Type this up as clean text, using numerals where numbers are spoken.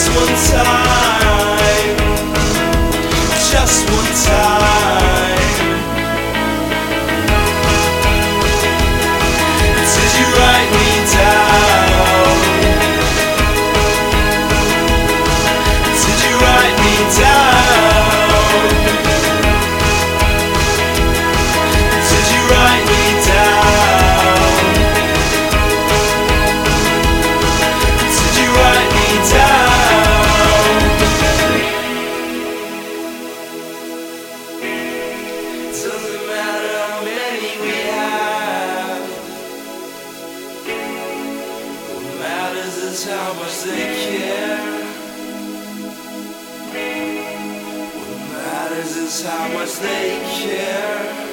one time, just one time. Did you write me down? Did you write me down? Did you write me down? Did you write me down? Doesn't matter how many we have. What matters is how much they care. What matters is how much they care.